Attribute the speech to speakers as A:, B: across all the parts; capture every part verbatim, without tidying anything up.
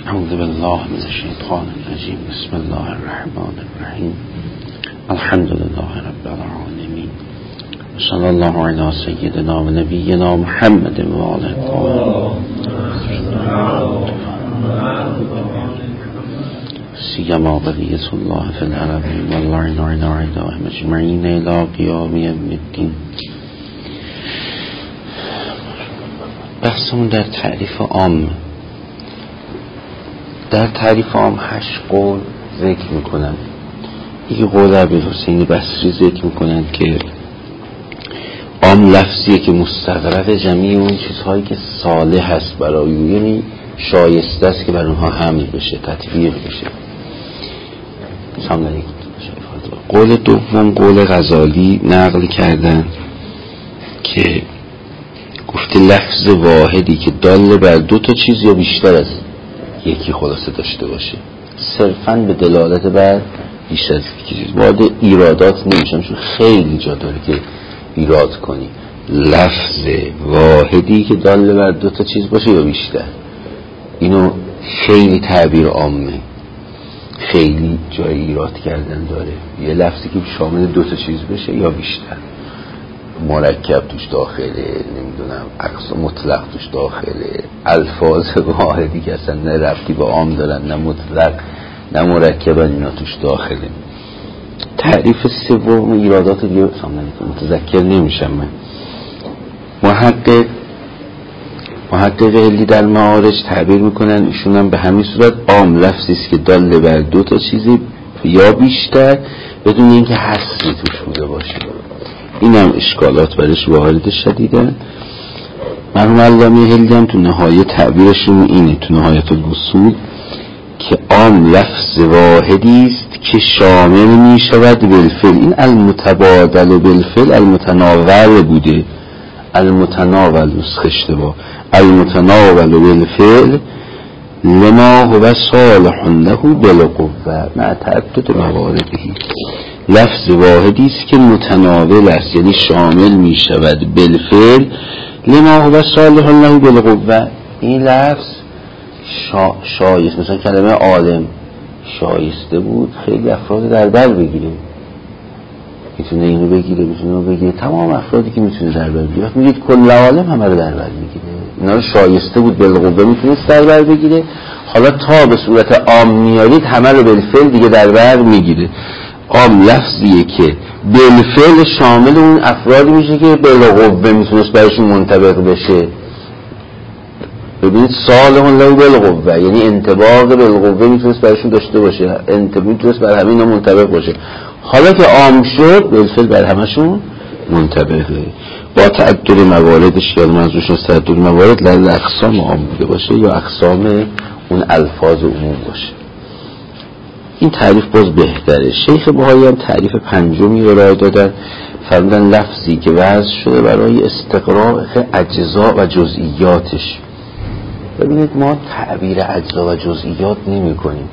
A: اعوذ بالله من الشیطان الرجیم. بسم الله الرحمن الرحیم. الحمد لله رب العالمین. صلی الله علی سیدنا و نبینا محمد و آله الطاهرین. سیما بقیت الله فی الارضین واللعن علی اعدائهم اجمعین الی قیام یوم الدین. بحثمون در تعریف عام. در تعریف عام هشت قول ذکر میکنن. یکی قول ابوالحسین بصری ذکر میکنن که عام لفظیه که مستغرق جمیع اون چیزهایی که صالح هست برای او، یعنی شایسته است که بر اونها حمل بشه، تطبیق بشه. قول دوم قول غزالی نقل کردن که گفته لفظ واحدی که دال بر دو تا چیز یا بیشتر از یکی خلاصه داشته باشه، صرفاً به دلالت بر بیش از یکی چیز. وارد ایرادات نمیشم چون خیلی جا داره که ایراد کنی. لفظ واحدی که دال بر دو تا چیز باشه یا بیشتر، اینو خیلی تعبیر عامه، خیلی جای ایراد کردن داره. یه لفظی که شامل دو تا چیز بشه یا بیشتر، مرکب توش داخله، نمیدونم عکس مطلق توش داخله، الفاظ واحدی که اصلا نه ربطی با عام دارن، نه مطلق نه مرکب، اینا توش داخله. تعریف سوم ایرادات دیگه متذکر نمیشم من. محقق محقق علی در معارج تعبیر میکنن، ایشون هم به همین صورت عام لفظی است که دال بر دو تا چیزی یا بیشتر بدون اینکه حصری توش بوده باشه. این هم اشکالات برش وارد شدیدن. مرحوم علامه هندی هم تو نهایه تعبیرشون اینه، تو نهایت الوصول، که عام لفظ واحدی است که شامل می شود بالفعل. این المتبادل بالفعل المتناول بوده، المتناول نسخه اشتباه، المتناول بالفعل لما هو صالح له بالقوه مع تعدد مواردی. لفظ واحدی است که متناول است، یعنی شامل می شود بالفعل لما هو صالح له بالقوه. این لفظ شا... شایسته، مثلا کلمه عالم شایسته بود خیلی افراد در بر بگیره، میتونه اینو بگیره، میتونه اونو بگیره، تمام افرادی که میتونه در بر بگیره. میگید کل عالم همه رو در بر میگیره، اینا رو شایسته بود بالقوه میتونست در بر بگیره. حالا تا به صورت عام میارید همه رو بالفعل دیگه در بر میگیره. عام لفظیه که بالفعل شامل اون افرادی میشه که بالقوه میتونست برشون منطبق بشه. ببینید صالح له بالقوه یعنی انطباق بالقوه میتونست برشون داشته باشه، انطباق میتونست بر همه اینا منطبق باشه. حالا که عام شد بالفعل بر همشون منطبقه. با تعدد مواردش، یا منظورش از تعدد موارد لعل اقسام عام بوده باشه یا اقسام اون الفاظ عموم باشه. این تعریف باز بهتره. شیخ بهایی هم تعریف پنجمی رو ارائه دادن، فرمودن لفظی که وضع شده برای استقراء اجزا و جزئیاتش. ببینید ما تعبیر اجزا و جزئیات نمی کنیم.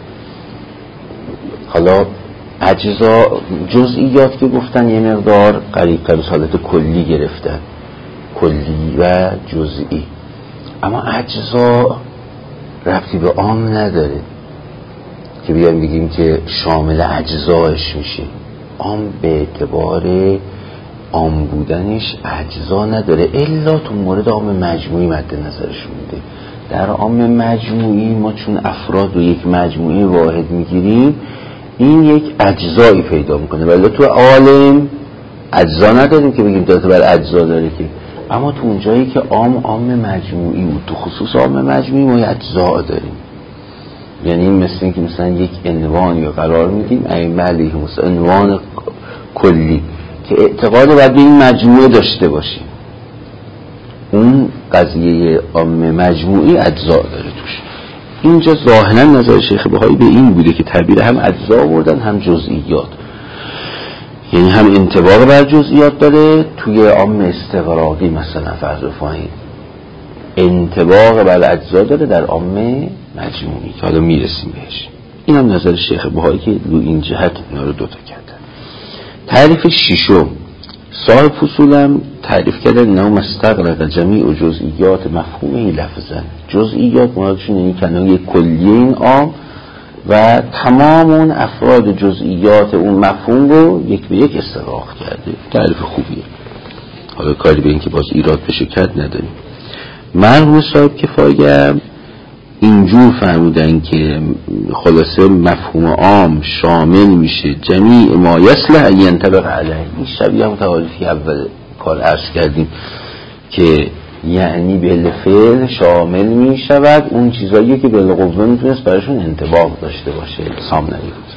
A: حالا اجزا جزئیات که گفتن یه مقدار قریب‌تر به حالت کلی گرفتن، کلی و جزئی، اما اجزا ربطی به عام نداره که بیایم بگیم که شامل اجزایش میشه. عام به اعتبار عام بودنش اجزا نداره الا تو مورد عام مجموعی مد نظرش بوده. در عام مجموعی ما چون افراد رو یک مجموعه واحد میگیریم، این یک اجزایی پیدا میکنه، ولی تو عالم اجزا نداریم که بگیم داده بر اجزا داره که. اما تو اونجایی که عام عام مجموعی بود، تو خصوص عام مجموعی ما اجزا داریم. یعنی مثل این که مثلا یک عنوانی رو قرار میدیم ائمه علیهم مثلا عنوان کلی که اعتقاد باید به این مجموعه داشته باشیم، اون قضیه عام مجموعی اجزا داره توش. اینجا ظاهرا نظر شیخ بهایی به این بوده که تعبیر هم اجزا آوردن هم جزئیات، یعنی هم انطباق بر جزئیات داره توی عام استغراقی، مثلا فرض فاهیم انطباق بر اجزا داره در عام مجموعی که حالا میرسیم بهش. این هم نظر شیخ بهایی که رو این جهت اینا رو دوتا کردن. تعریف ششم صاحب فصولم تعریف کردن انه مستغرق جمیع جزئیات مفهومه لفظا. جزئیات مرادشون یعنی کنایه کلیه این عام و تمام اون افراد جزئیات اون مفهوم رو یک به یک استغراق کرده. تعریف خوبیه. حالا کاری به این که باز ایراد بشه کرد نداریم. مرحوم صاحب کفایه اینجور فرمودن که خلاصه مفهوم عام شامل میشه جمیع ما یصلح ان ينطبق علیه. این شبیه هم تعاریفی اول کار عرض کردیم که یعنی بالفعل شامل میشود اون چیزایی که بالقوه میتونست براشون انطباق داشته باشه. سام نگید.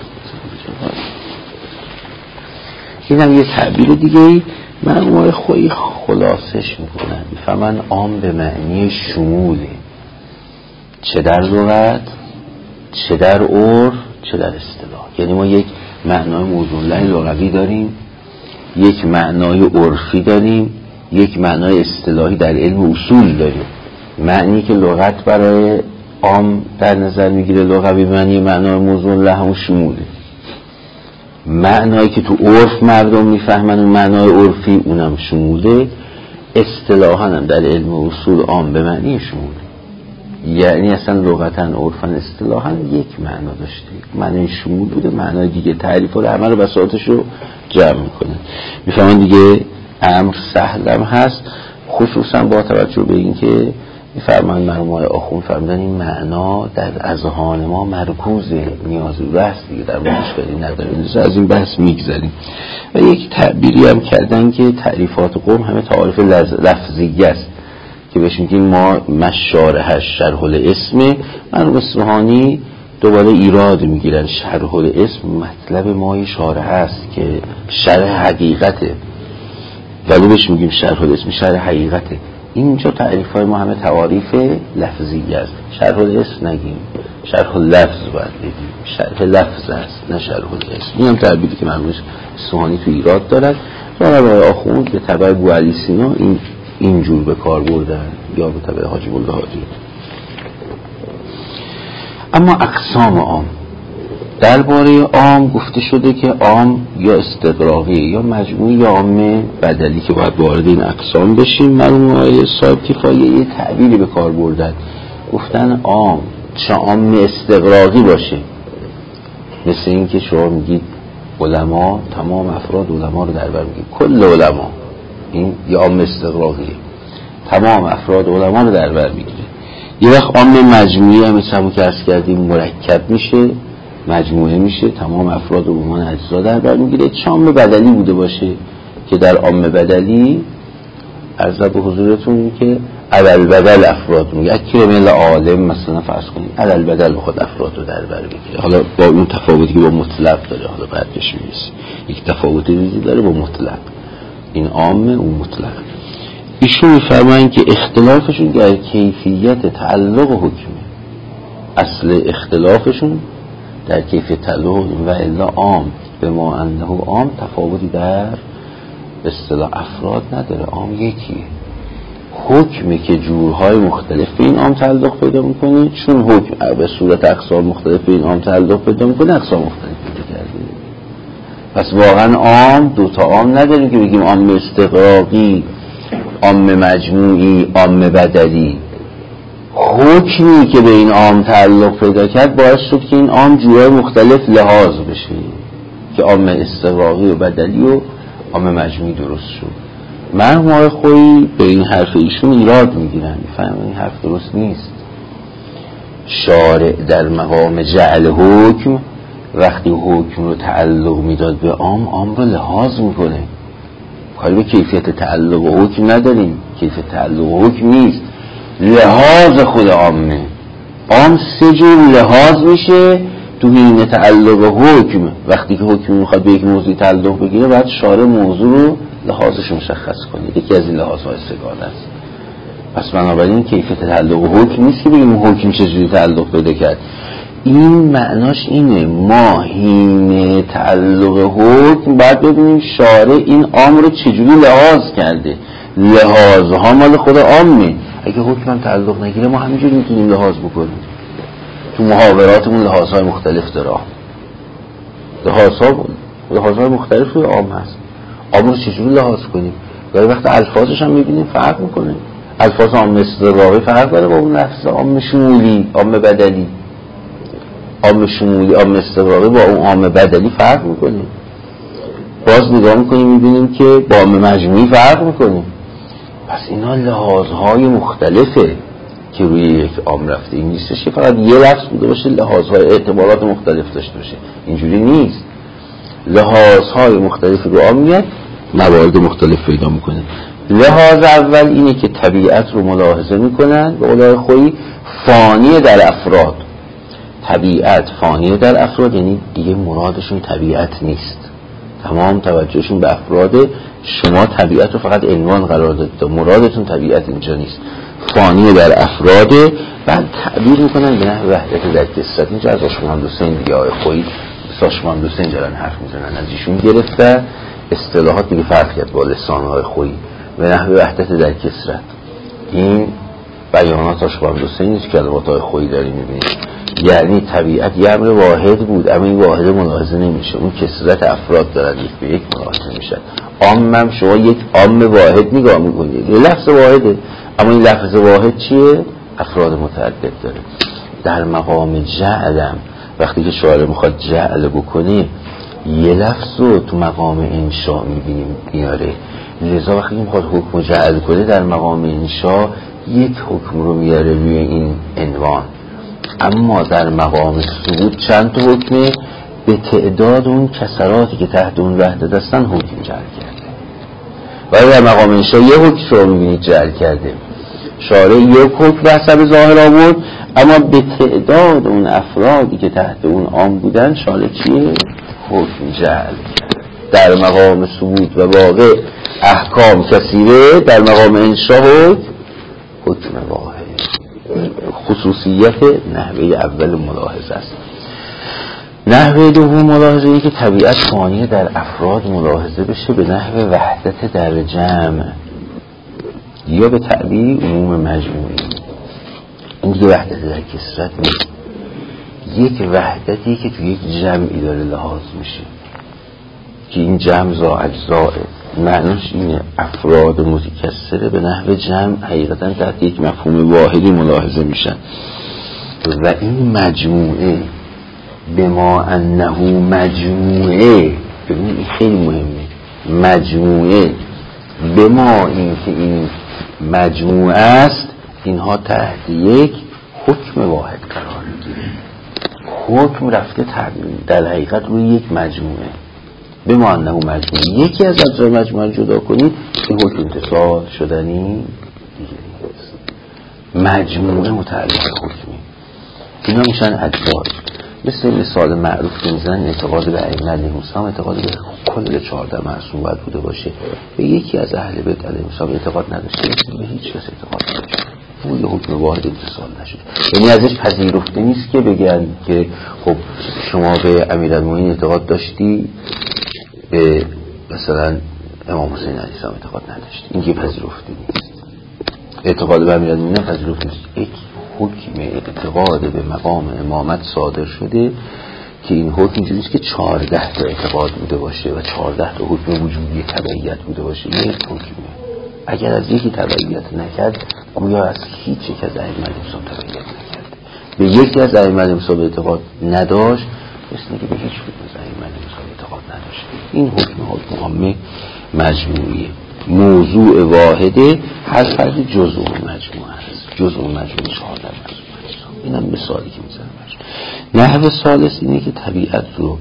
A: این هم یه تعبیر دیگه مرحوم خویی خلاصش میکنن میفهمن عام به معنی شموله، چه در لغت، چه در عرف، چه در اصطلاح. یعنی ما یک معنای موضوع لغوی داریم، یک معنای عرفی داریم، یک معنای اصطلاحی در علم اصول داریم. معنی که لغت برای عام در نظر میگیره لغوی معنی معنای موضوع له همون شموله. معنایی که تو عرف مردم میفهمن اون معنای عرفی اونم شموله. اصطلاحاً هم در علم اصول عام به معنی شموله. یعنی اصلا لغتاً عرفاً اصطلاحاً یک معنا داشته، معنی شمول بوده، معنای دیگه تعریف رو همه رو بساطش رو جمع میکنه. میفهمن دیگه امر سهل هم هست، خصوصاً با توجه به این که میفرمان مرحوم آخوند فرمودن این معنا در اذهان ما مرکوزه، نیازی بحث دیگه در مشکلی نداریم، از این بحث میگذریم. و یک تعبیری هم کردن که تعریفات قوم همه تعاریف لفظی است که بهش میگیم ما مشارحش شرح الاسم. مرحوم اصفهانی دوباره ایراد میگیرن شرح الاسم مطلب ما شارح است که شرح حقیقته، ولی بهش میگیم شرح الاسم شرح حقیقته. اینجا تعریف های ما همه تعاریف لفظی است. شرح الاسم نگیم، شرح اللفظ باید بگیم. شرح لفظ است نه شرح الاسم. این هم تعبیری که مرحوم اصفهانی تو ایراد دارد و مرحوم آخوند به تبع بوعلی سینا این اینجور به کار بردن یا به تبع حاجی بلدهاجی. اما اقسام عام، درباره عام گفته شده که عام یا استغراقی یا مجموعی یا عام بدلی که باید وارد این اقسام بشیم. مرحوم آقای صاحب کفایه یه تعبیری به کار بردن، گفتن عام چه عام استغراقی باشه، مثل این که شما میگید علما تمام افراد علما رو در بر میگید کل علما، این یه عام استغراقیه، تمام افراد علما رو در بر میگیره. یه وقت عام مجموعی هم مثل همون که عرض کردیم مرکب میشه، مجموعه میشه، تمام افراد و عمومان اجزا در بر میگیره. عام بدلی بوده باشه که در عام بدلی عرض به حضورتون که علل بدل افراد میگه اکرم العالم مثلا فرض کنید علل بدل بخواد افراد رو در بر بگیره. حالا با اون تفاوتی که با مطلق داره، حالا بعدش میرسه یک تفاوتی ریزی داره با مطلق، این عامه اون مطلق. ایشون میفرمایند که اختلافشون در کیفیت تعلق حکمه، اصل اختلافشون در کیفیت تعلق و الا عام به ما انه عام تفاوتی در اصطلاح افراد نداره، عام یکیه. حکمی که جورهای مختلف به این عام تعلق پیدا میکنه، چون حکم به صورت اقسام مختلف به این عام تعلق پیدا میکنه اقسام مختلف پیدا کرده. پس واقعا عام دوتا عام نداریم که بگیم عام استغراقی، عام مجموعی، عام بدلی. حکمی که به این عام تعلق پیدا کرد باعث شد که این عام جورهای مختلف لحاظ بشه که عام استغراقی و بدلی و عام مجموعی درست شد. مرحوم آقای خویی به این حرف ایشون ایراد میگیرن، میفهمن این حرف درست نیست. شارع در مقام جعل حکم وقتی حکم رو تعلق میداد به عام، عام رو لحاظ میکنه، کاری به کیفیت تعلق و حکم نداریم، کیفیت تعلق و حکم نیست، لحاظ خود عامه. عام سه جور لحاظ میشه تو حین تعلق و حکم. وقتی که حکم میخواد به یک موضوع تعلق بگیره باید شارع موضوع رو لحاظش مشخص کنه، یکی از این لحاظهای سگانه است. پس بنابراین کیفیت تعلق و حکم نیست که بگیم حکم چجوری تعلق پیدا کرد. این معناش اینه ما حین تعلق حکم باید ببینیم شارع این عام رو چجوری لحاظ کرده. لحاظها مال خود عامه، اگه حکم هم تعلق نگیره ما همینجوری میتونیم لحاظ بکنیم. تو محاوراتمون لحاظهای مختلف داره، لحاظها لحاظهای مختلف روی عام هست. عام رو چجوری لحاظ کنیم؟ گاهی وقت الفاظش هم میبینیم فرق میکنه. الفاظ عام استقراقی فرق داره با اون لفظ عام شمولی، عام بدلی. عام شمولی، عام استقراقی با اون عام بدلی فرق میکنه. باز نگاه میکنیم میبینیم که با عام مجموعی فرق میکنه. پس اینا لحاظهای مختلفه که روی یک عام رفته. این نیستش که فقط یه لفظ بوده باشه لحاظهای اعتبارات مختلف داشته باشه. اینجوری نیست. لحاظهای مختلف رو عام میاد، موارد مختلف پیدا میکنه. لحاظ اول اینه که طبیعت رو ملاحظه میکنن به قول خویی فانی در افراد. طبیعت فانی در افراد یعنی دیگه مرادشون طبیعت نیست، تمام توجهشون به افراد. شما طبیعت رو فقط عنوان قرار دادید، مرادتون طبیعت اینجا نیست. فانی در افراد. بعد تعبیر میکنن به نحو وحدت در کثرت. اینجا از آشمان حسین دیگه آقای خویی آشمان حسین جلن حرف میزنن، از ایشون گرفته اصطلاحات دیگه فرق کرد با لسانهای خویی. به نحو وحدت در کثرت این بیانات آشمان حسین نیست که کلمات های خویی داریم میبینید. یعنی طبیعت یه امر واحد بود اما این واحد ملاحظه نمیشه، اون کثرت افراد دارن یک به یک ملاحظه میشن. عام هم شما یک عام واحد نگاه میکنید، یه لفظ واحده اما این لفظ واحد چیه؟ افراد متعدد داره. در مقام جعلم وقتی که شاعر میخواد جعل بکنه یه لفظ رو تو مقام انشاء میبینیم میاره. لذا وقتی که میخواد حکم جعل کنه در مقام انشاء یک حکم رو میاره روی این عنوان، اما در مقام ثبوت چند تا حکمه به تعداد اون کسراتی که تحت اون وحدت هستن حکم جعل کرده. ولی در مقام انشاء یه حکم رو میبینید جعل کرده. شارع یک حکم به حسب ظاهر آورد اما به تعداد اون افرادی که تحت اون عام بودن شارع چیه؟ حکم جعل کرد. در مقام ثبوت و واقع احکام کثیره، در مقام انشاء حکم حکم واحد. خصوصیت نحوه اول ملاحظه است. نحوه دوم ملاحظه ای که طبیعت فانی در افراد ملاحظه بشه به نحو وحدت در جمع یا به تعبیر عموم مجموعی. این دیگه وحدت در کثرت نیست، یک وحدتی که توی یک جمعی داره لحاظ میشه که این جمع زا اجزاه. معنیش اینه افراد متکثره به نحو جمع حقیقتا تحت یک مفهوم واحدی ملاحظه میشن و این مجموعه به ما انه مجموعه، ببین این خیلی مهمه، مجموعه به ما این که این مجموعه است اینها تحت یک حکم واحد قرار میگیره. حکم رفته در حقیقت روی یک مجموعه. به ما انه مجموعه یکی از اجزای مجموعه جدا کنید این حکم امتصال شدنی دیگه نیست. مجموعه متعلق حکمی، اینا میشن اجزا. مثل مثال معروف که میزنن اعتقاد به ائمه علیهم السلام اعتقاد به کل چهارده معصوم باید بوده باشه. به یکی از اهل بیت علیهم السلام اعتقاد نداشته، به هیچ کس اعتقاد نداشته، اون یه حکم واحد امتصال نشده. یعنی ازش پذیرفته نیست که بگن که خب شما به امیرالمومنین اعتقاد داشتی به مثلا امام حسین علیه السلام اعتقاد نداشتی، این که پذیرفته نیست. اعتقاد به امیرالمومنین پذیرفته نیست. یک حکم اعتقاد به مقام امامت صادر شده که این حکم اینجوریست که چهارده تا اعتقاد بوده باشه و چهارده تا حکم وجودی تبعیت بوده باشه. یک حکمه اگر از یکی تبعیت نکرد گویا از هیچ یک از ائمه علیهم تبعیت نکرد. به یکی از ائمه علیهم اعتقاد نداشت مثل که به هیچ حکم از ائمه علیهم اعتقاد نداشت. این حکم حکم عامه مجموعیه، موضوع واحده، هر فردی جزء مجموعه است، جزء مجموعه چهارده مجموعه است. اینم مثالی که میزنم. نحو ثالث اینه که طبیعت رو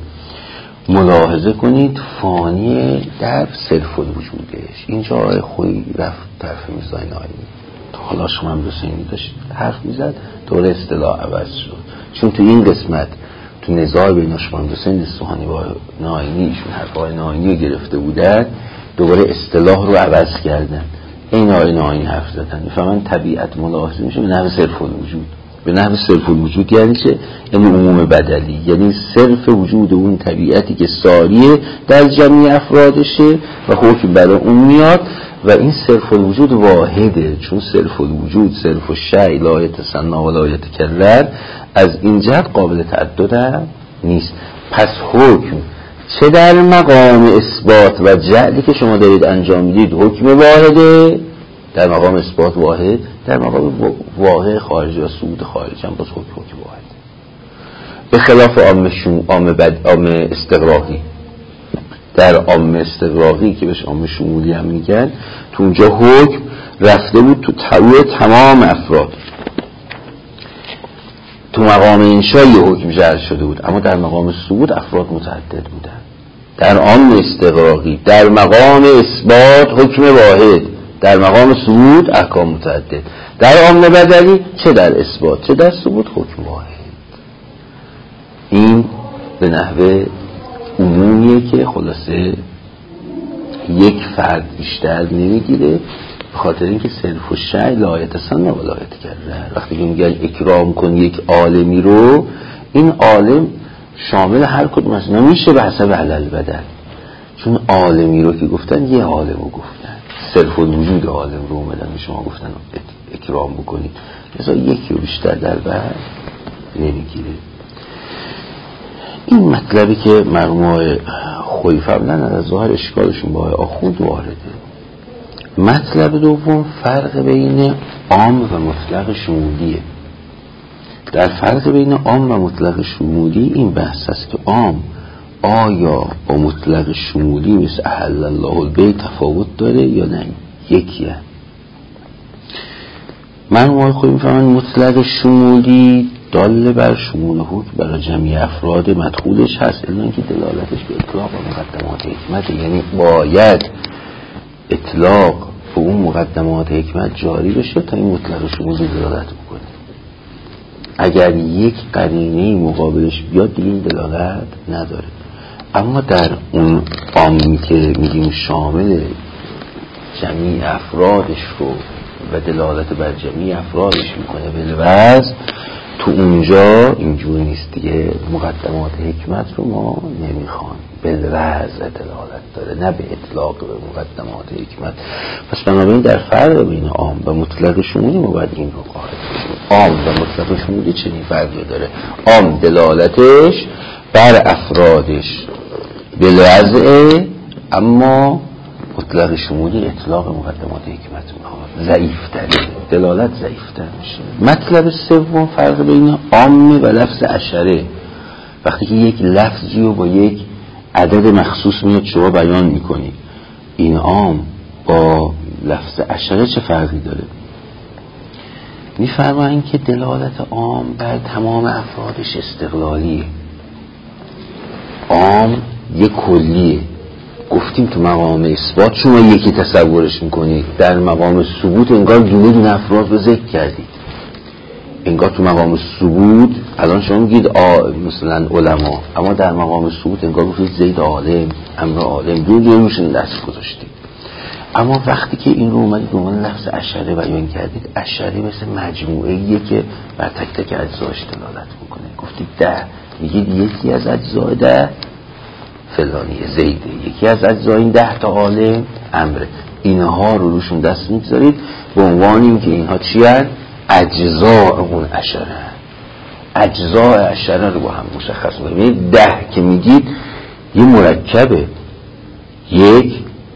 A: ملاحظه کنید فانی در صرف الوجودش. اینجا آقای خویی رفت طرف میزای ناینی، تا حالا شما هم رسینی داشت حرف میزد دوره اصطلاح عوض شد، چون تو این قسمت تو نزاع بین آشمان حسین اصفهانی و ناینی ایشون حرفای ناینی رو گرفته بودن، دوباره اصطلاح رو عوض کردن. این آقای ناینی حرف زدن میفهمن طبیعت ملاحظه میشه به نحو صرف الوجود. به نحو صرف الوجود یعنی چه؟ یعنی عموم بدلی، یعنی صرف وجود اون طبیعتی که ساریه در جمعی افرادشه و حکم برای اون میاد و این صرف الوجود واحده، چون صرف الوجود صرف الشیء لا یتسنی و لا یتکرر، از این جهت قابل تعدد نیست. پس حکم چه در مقام اثبات و جعلی که شما دارید انجام میدید حکم واحده، در مقام اثبات واحد، در مقام واقع خارجی و صعود خارجی هم باز حکم حکم واحد، به خلاف عام شوم عام بد عام استغراقی. در عام استغراقی که بهش عام شمولی هم میگن، تو اونجا حکم رفته بود تو تعویه تمام افراد، تو مقام انشا یه حکم جعل شده بود، اما در مقام صعود افراد متعدد بودن. در عام استغراقی در مقام اثبات حکم واحد، در مقام صعود احکام متعدد. در عام بدلی چه در اثبات چه در صعود حکم واحد. این به نحوه عمومیه که خلاصه یک فرد بیشتر نمیگیره، به خاطر اینکه صرف و شیء لایت اصلا نولایت کرده. وقتی که میگن اکرام کن یک عالمی رو، این عالم شامل هر کدوم از اینا میشه به حسب علل بدل، چون عالمی رو که گفتن یه عالم رو گفتن، صرف الوجود عالم رو اومدن به شما گفتن اکرام بکنید، لذا یکی رو بیشتر در بر نمیگیره. این مطلبی که مرحوم خویی فرمودن از ظاهر اشکالشون با آخوند وارده. مطلب دوم فرق بین عام و مطلق شمولیه. در فرق بین عام و مطلق شمولی این بحث است که عام آیا با مطلق شمولی مثل احل الله البیع تفاوت داره یا نه، یکیه. مرحوم خویی میفهمن مطلق شمولی دال بر شمول حکم برای جمعی افراد مدخولش هست، الا که دلالتش به اطلاق و مقدمات حکمت، یعنی باید اطلاق به اون مقدمات حکمت جاری بشه تا این مطلق شمولی دلالت بکنه. اگر یک قرینه مقابلش بیاد دیگه این دلالت نداره. اما در اون عامی که میگیم شامل جمعی افرادش رو و دلالت بر جمعی افرادش میکنه بالوضع، تو اونجا اینجوری نیست دیگه. مقدمات حکمت رو ما نمیخوان، بالوضع دلالت داره نه به اطلاق به مقدمات حکمت. پس بنابراین در فرق بین عام و مطلق شمولی ما باید این رو قاعده کنیم. عام و مطلق شمولی چنین فرقی داره. عام دلالتش بر افرادش بالوضع، اما مطلق شمولی اطلاق مقدمات حکمت میخواد، ضعیف‌تره، دلالت ضعیف‌تر میشه. مطلب سوم فرق بین عام و لفظ اشره. وقتی که یک لفظی رو با یک عدد مخصوص میاد شما بیان میکنی، این عام با لفظ اشره چه فرقی داره؟ میفرمایند که دلالت عام بر تمام افرادش استقلالیه. عام یک کلیه. گفتیم تو مقام اثبات شما یکی تصورش میکنید، در مقام ثبوت انگار دونه دونه افراد رو ذکر کردید. انگار تو مقام ثبوت الان شما میگید مثلا علما، اما در مقام ثبوت انگار گفتید زید عالم، امر عالم، دو دو روشون دست گذاشتید. اما وقتی که این رو اومدید به عنوان لفظ اشره بیان کردید، اشره مثل مجموعه‌ایه که بر تک تک اجزاش دلالت میکنه. گفتید ده، میگید یکی از اجزای ده فلانیه زیده، یکی از اجزای این ده تا عالم امره. اینها رو روشون دست میگذارید به عنوان این که اینها چی هست؟ اجزاء اون اشره. اجزاء اشره رو با هم مشخص میکنید. ده که میگید یه مرکبه، یک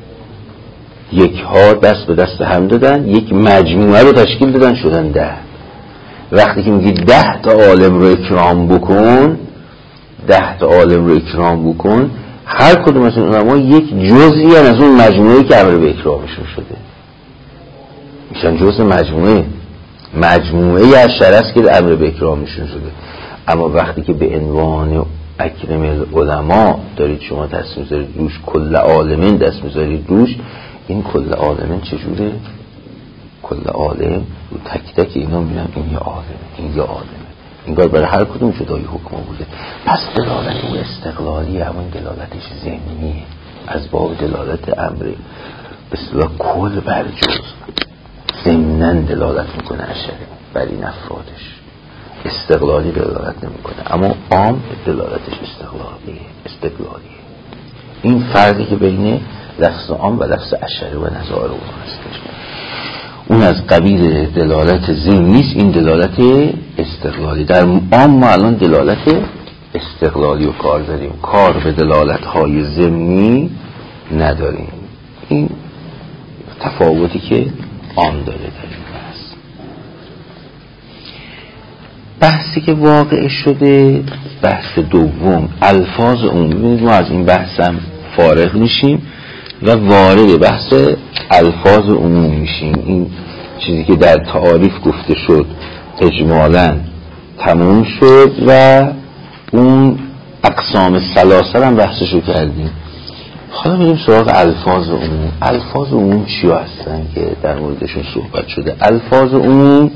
A: یک ها دست به دست هم دادن، یک مجموعه رو تشکیل دادن شدن ده. وقتی که میگید ده تا عالم رو اکرام بکن، ده تا عالم رو اکرام بکن، هر کدوم از اون علما یک جزئی از اون مجموعه‌ای که امر به اکرامشون شده میشن جزء مجموعه. مجموعه اشره است که امر به اکرامشون شده. اما وقتی که به عنوان اکرم العلماء دارید شما دست میذارید روش، کل عالمین دست میذارید روش، این کل عالمین چجوره؟ کل عالم رو تک تک اینا میبینن این یه عالمه، این یه عالمه، انگار برای هر کدوم جدای حکم بوده. پس دلالت او استقلالی، همون دلالتش ضمنیه، از باب دلالت امری به اصطلاح کل بر جز ضمناً دلالت میکنه اشره بر این افرادش، استقلالی دلالت نمیکنه. اما عام دلالتش استقلالیه استقلالیه. این فرقی که بین لفظ عام و لفظ اشره و نظائر اون هستش. اون از قبیل دلالت ضمنی است، این دلالت استقلالی. در عام ما الان دلالت استقلالی و کار داریم، کار به دلالت های ضمنی نداریم. این تفاوتی که آن داره داریم. بحث بحثی که واقع شده بحث دوم الفاظ عمومی. ببینید ما از این بحثم فارغ میشیم و وارد بحث الفاظ عمومی میشیم. این چیزی که در تعاریف گفته شد اجمالاً تموم شد و اون اقسام سلاسل هم بحثشو کردیم. حالا میریم سراغ الفاظ عموم. الفاظ عموم چی هستن که در موردشون صحبت شده؟ الفاظ عموم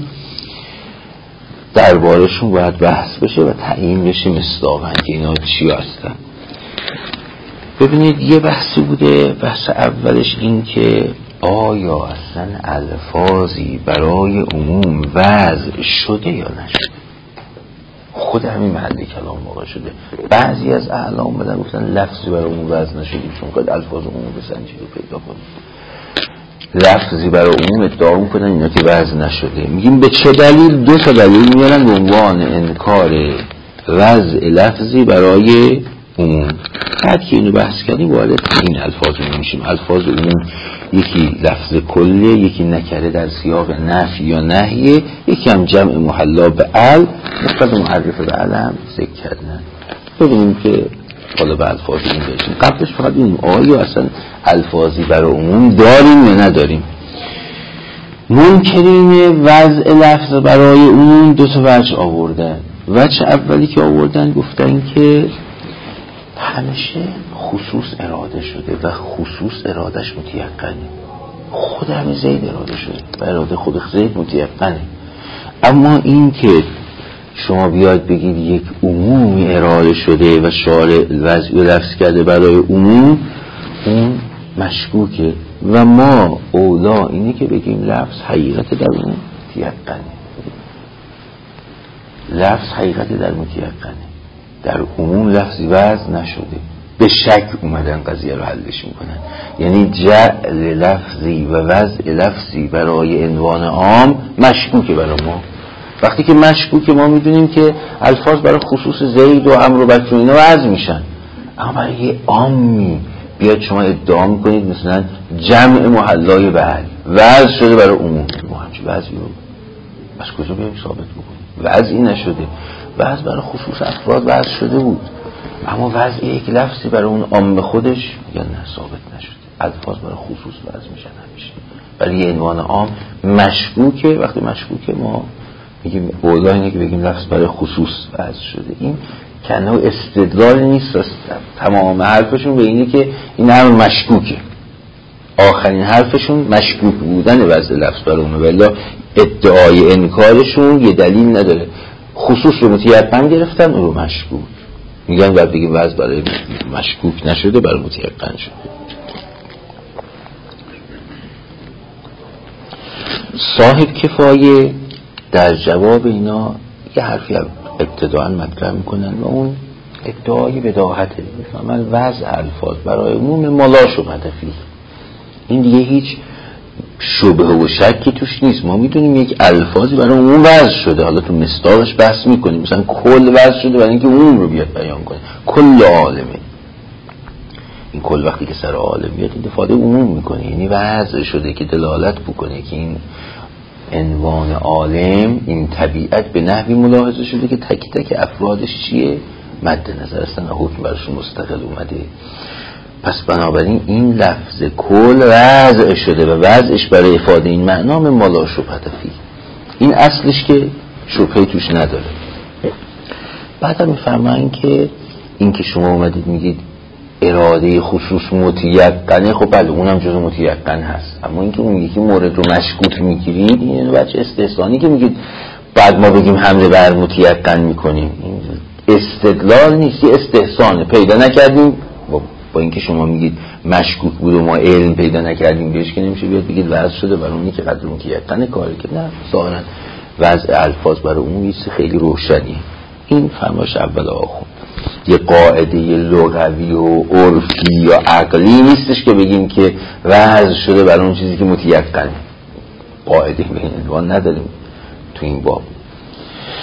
A: دربارشون باید بحث بشه و تعیین بشه مصداقاً که اینا چی هستن. ببینید یه بحثی بوده. بحث اولش این که آیا اصلا الفاظی برای عموم وضع شده یا نشده. خود همین محل کلام واقع شده. بعضی از اعلام بدن گفتن لفظی برای عموم وضع نشده، چون که الفاظ عموم بسنجید و پیدا کنید. لفظی برای عموم ادعا میکنن اینا که وضع نشده. میگیم به چه دلیل؟ دو تا دلیل میارن به عنوان انکار وضع لفظی برای عموم. بعد که اینو بحث کردیم وارد این الفاظ عموم میشیم. الفاظ عموم یکی لفظ کله، یکی نکره در سیاق نفی یا نهیه، یکی هم جمع محلا به ال، نسبت معرف به ال هم ذکر کردن. ببینیم که حالا به الفاظ عموم برسیم. قبلش فقط این آیا اصلا الفاظی برای عموم داریم یا نداریم. منکرین وضع لفظ برای عموم دو تا وجه آوردن. وجه اولی که آوردن گفتن که همیشه خصوص اراده شده و خصوص ارادش متیقنه. خود همین زید اراده شده و اراده خود زید متیقنه. اما این که شما بیاید بگید یک عمومی اراده شده و شارع وضعی لفظ کرده برای عموم، اون مشکوکه و ما اولا اینه که بگیم لفظ حقیقت در اون متیقنه. لفظ حقیقت در متیقنه. در عموم لفظی وضع نشده، به شک اومدن قضیه رو حلش میکنن. یعنی جعل لفظی و وضع لفظی برای عنوان عام مشکوکه برای ما. وقتی که مشکوکه ما میدونیم که الفاظ برای خصوص زید و عمرو و بکر و اینا وضع میشن، اما برای یه عامی بیاد شما ادعا میکنید مثلا جمع محلای بعل وضع شده برای عموم، ما همچه وضعی رو از کجا بیایم ثابت بکنیم؟ وضعی نشده. وضع برای خصوص افراد وضع شده بود، اما وضع یک لفظی برای اون عام خودش یا نه ثابت نشده. الفاظ برای خصوص وضع میشن همیشه. برای یه عنوان عام مشکوکه. وقتی مشکوکه ما میگیم اولا اینه که بگیم لفظ برای خصوص وضع شده. این کنه استدلال نیست. تمام حرفشون به اینه که این هم مشکوکه. آخرین حرفشون مشکوک بودن وضع لفظ برای اونه، ولی ادعای انکارشون یه دلیل نداره. خصوص رو متیقن گرفتن، اون رو مشکوک میگن. باید بگیم وضع برای مشکوک نشده، برای متیقن شده. صاحب کفایه در جواب اینا یه حرفی ابتداعا مطرح میکنن و اون ادعای بداهته. من وضع الفاظ برای عموم ملا شبهه فیه. این دیگه هیچ شبه و شکی توش نیست. ما میدونیم یک الفاظی برای عموم وضع شده. حالا تو مصداقش بحث میکنیم. مثلا کل وضع شده برای اینکه عموم رو بیاد بیان کنه. کل عالمه. این کل وقتی که سر عالم بیاد این افاده عموم میکنه، یعنی وضع شده که دلالت بکنه که این عنوان عالم، این طبیعت به نحوی ملاحظه شده که تک تک افرادش چیه؟ مد نظر هستن و حکم برشون مستقل اومده. پس بنابراین این لفظ کل وضع شده و وضعش برای افاده این معنا من ملا شبهه فیه. این اصلش که شبهه توش نداره. بعد هم میفرمایند که این که شما اومدید میگید اراده خصوص متیقنه، خب بله اونم جزو متیقن هست، اما این که اون یکی مورد رو مشکوک میگیرید، این بچه استحسانی که میگید بعد ما بگیم حمله بر متیقن میکنیم، این استدلال نیست، یه استحسانه. پیدا نکردیم با, با اینکه شما میگید مشکوک بود و ما علم پیدا نکردیم بهش، که نمیشه بیاد بگید وضع شده برای اونی که قدر متیقن کاری که نه. ظاهرا وضع الفاظ برای اون چیز خیلی روشنی. این فرمایش اول آخون یه قاعده لغوی و عرفی یا عقلی نیستش که بگیم که وضع شده برای اون چیزی که متیقنه. قاعده به این عنوان نداریم تو این باب.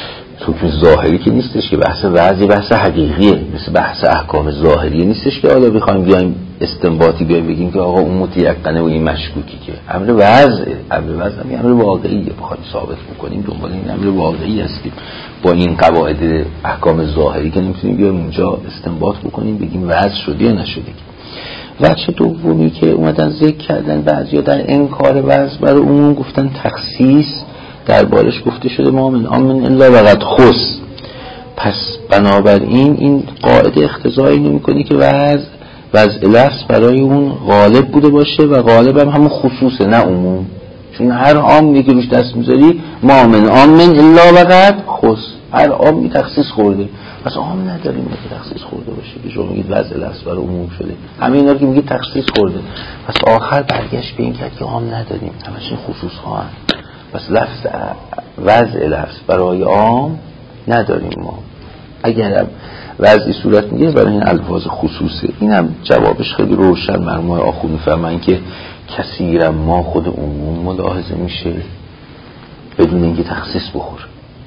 A: حکم ظاهری که نیستش که بحث وضعی بحث حقیقیه، مثل بحث احکام ظاهری نیستش که حالا بخوایم بیایم استنباطی بیایم بگیم که آقا اون متیقنه و این مشکوکی، که امر وضعه، امر وضع هم امر واقعیه، بخوایم ثابت بکنیم دنبال این امر واقعی هستیم. با این قواعد احکام ظاهری که نمیتونیم بیایم اونجا استنباط بکنیم بگیم وضع شده یا نشده. وجه دومی که اومدن ذکر کردن بعضیا در انکار وضع برای عموم گفتن تخصیص دربارش گفته شده ما من آمن الا وقد خص. پس بنابراین این قاعده اقتضایی نمی‌کنه که وضع وضع لفظ برای اون غالب بوده باشه و غالب هم همون خصوصه نه عموم، چون هر عامی که روش دست میذاری ما من آمن الا وقد خص، هر عامی تخصیص خورده، پس عام نداریم که تخصیص خورده باشه که شما میگید وضع لفظ برای عموم شده، همه اینا که میگید تخصیص خورده، پس آخر برگشت به این کرد که عام نداریم، همشون خصوص ها هم. پس لفظ وضع لفظ برای عام نداریم ما، اگر وضعی صورت میگه برای این الفاظ خصوصه. اینم جوابش خیلی روشن، مرموم آخون میفهمن که کثیرا ما خود عموم ملاحظه میشه بدون اینکه تخصیص بخوره.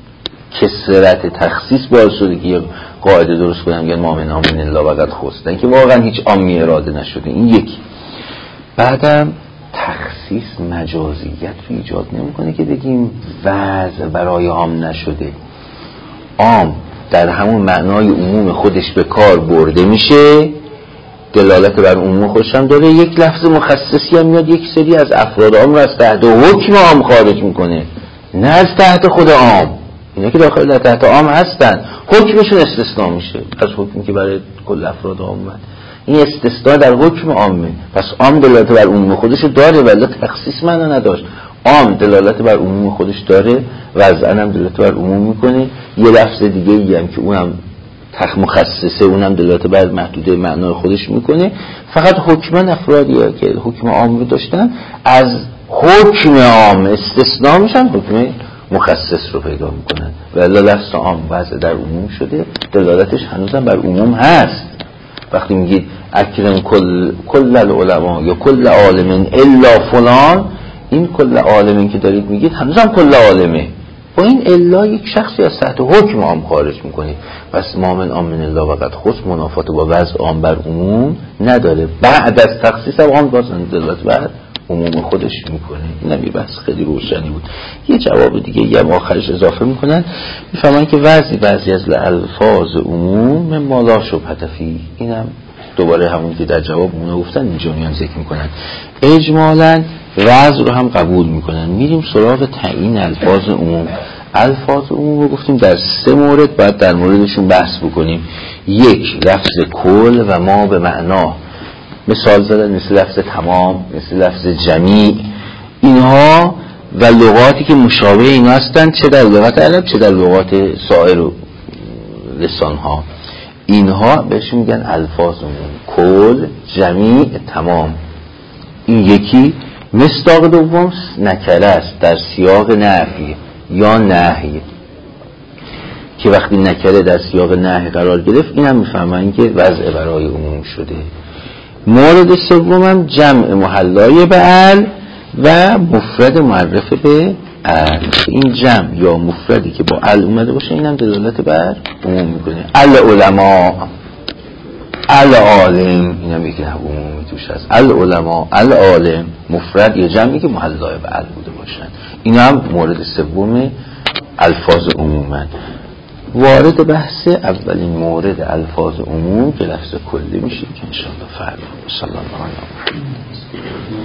A: کثرت تخصیص باعث شده که یه قاعده درست کنن میگن ما من آمن الا وقد خص، نه که واقعا هیچ عامی اراده نشده. این یکی. بعدم تخصیص مجازیت رو ایجاد نمیکنه که بگیم وضع برای عام نشده. عام در همون معنای عموم خودش به کار برده میشه، دلالت بر عموم خودش هم داره، یک لفظ مخصصی هم میاد یک سری از افراد عام رو از تحت حکم عام خارج میکنه، نه از تحت خود عام. اینا که داخل در تحت عام هستن حکمشون استثناء میشه از حکمی که برای کل افراد عام اومد. این استثناء در حکم عامه، پس عام دلالت بر عموم خودش داره ولی تخصیص معنا نداشت. عام دلالت بر عموم خودش داره، وضعاً هم دلالت بر عموم میکنه. یه لفظ دیگه ای هم که اونم تخ مخصصه، اونم دلالت بر محدوده معنای خودش میکنه. فقط حکماً افرادیه که حکم عام رو داشتن از حکم عام استثناء میشن، حکم مخصص رو پیدا میکنن و الا لفظ عام وضع در عموم شده، دلالتش هنوزم بر عموم هست. وقتی میگید اکرم کل کل العلماء یا کل عالم الا فلان، این کل عالمین که دارید میگید هنوزم کل عالمه، با این الا یک شخصی از تحت حکم عام خارج میکنید. پس ما من آمن الا وقد خص منافات با وضع عام بر عموم نداره، بعد از تخصیص هم عام باز دلالت بر عموم خودش میکنه. اینم یه بحث خیلی روشنی بود. یه جواب دیگه یه آخرش اضافه میکنن، میفهمن که بعضی بعضی از الفاظ عموم ما لا شبهة فیه، اینم دوباره همون که در جواب اونا گفتن اینجا میان ذکر میکنن. اجمالاً وضع رو هم قبول میکنن. میریم سراغ تعیین الفاظ عموم. الفاظ عموم رو گفتیم در سه مورد باید در موردشون بحث بکنیم. یک، لفظ کل و ما به معنا، مثال زدن مثل لفظ تمام، مثل لفظ جمیع، اینها و لغاتی که مشابه اینا هستن، چه در لغت عرب چه در لغات سایر لسانها. اینها بهش میگن الفاظ عموم، کل، جمیع، تمام. این یکی. مصداق دوم نکره است در سیاق نفی یا نهی، که وقتی نکره در سیاق نهی قرار گرفت این هم میفهمن که وضع برای عموم شده. مورد سوم هم جمع محلای به ال و مفرد معرف به ال. این جمع یا مفردی که با ال اومده باشه این هم دلالت بر عموم میکنه. العلماء، العالم، این هم یکی عمومی توش هست. العلماء، العالم، مفرد یا جمعی که محلای به ال بوده باشن. این هم مورد سوم الفاظ عمومن. وارد بحث اولین مورد الفاظ عموم که لفظ کلی میشه که انشاءالله فردا. صلی الله علیه و سلم.